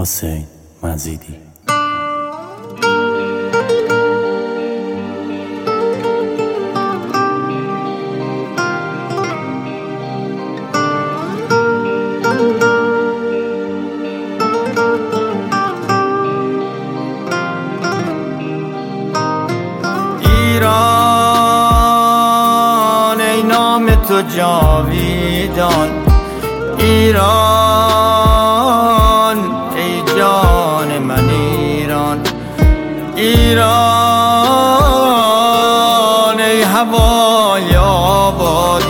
حسین مزیدی. ایران ای نام تو جاویدان، ایران ای جان من ایران، ایران ای هوای آبادی،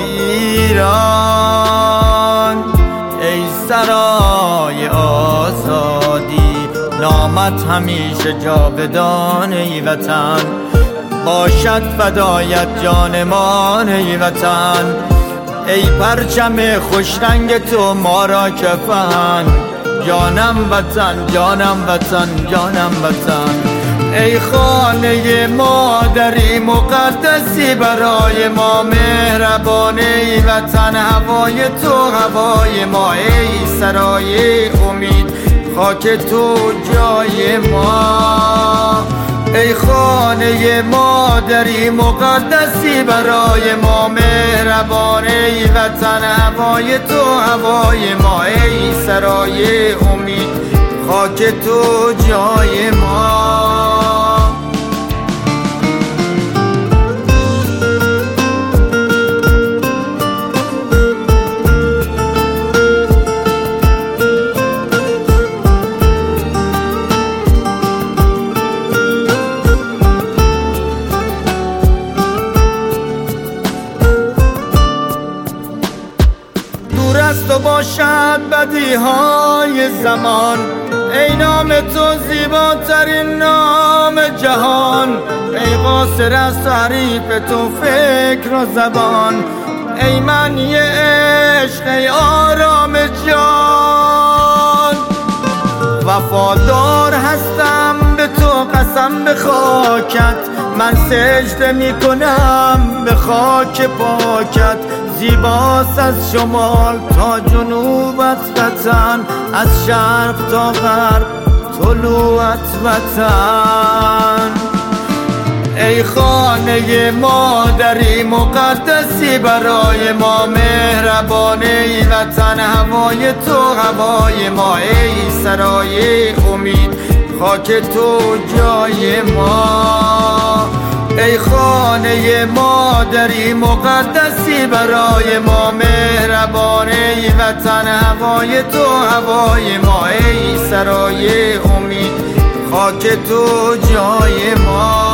ایران ای سرای آزادی، نامت همیشه جاودان ای وطن، باشد فدایت جانمان ای وطن، ای پرچم خوشرنگ تو ما را کفن، جانم وطن جانم وطن جانم وطن، ای خانه مادری مقدسی برای ما مهربان ای وطن، هوای تو هوای ما، ای سرای امید خاک تو جای ما، ای خانه مادری مقدسی برای ما مهربان ای وطن، هوای تو هوای ما، ای سرای امید خاک تو جای ما. تو باشد بدیهای زمان، ای نام تو زیباترین نام جهان، ای قاصر از تعریف تو فکر و زبان، ای معنی عشق ای آرام جان، وفادار هستم به تو قسم به خاکت، من سجده می کنم به خاک پاکت، زیباست از شمال تا جنوبت وطن، از شرق تا غرب طلوعت وطن، ای خانه مادری مقدسی برای ما مهربان ای وطن، هوای تو هوای ما، ای سرای امید خاک تو جای ما، ای خانه مادری مقدسی برای ما مهربان ای وطن، هوای تو هوای ما، ای سرای امید خاک تو جای ما.